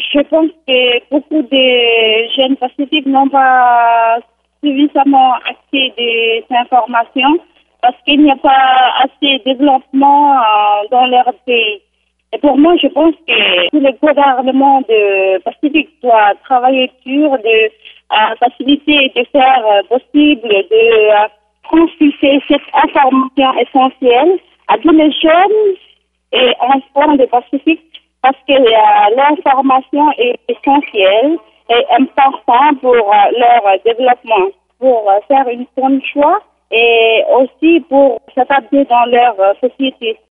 Je pense que beaucoup de jeunes pacifiques n'ont pas suffisamment accès des informations parce qu'il n'y a pas assez de développement dans leur pays. Et pour moi, je pense que tout le gouvernement de Pacifique doit travailler sur de faciliter, de faire possible de transmettre cette information essentielle à tous les jeunes et enfants de Pacifique parce que l'information est essentielle et importante pour leur développement, pour faire une bonne choix et aussi pour s'adapter dans leur société.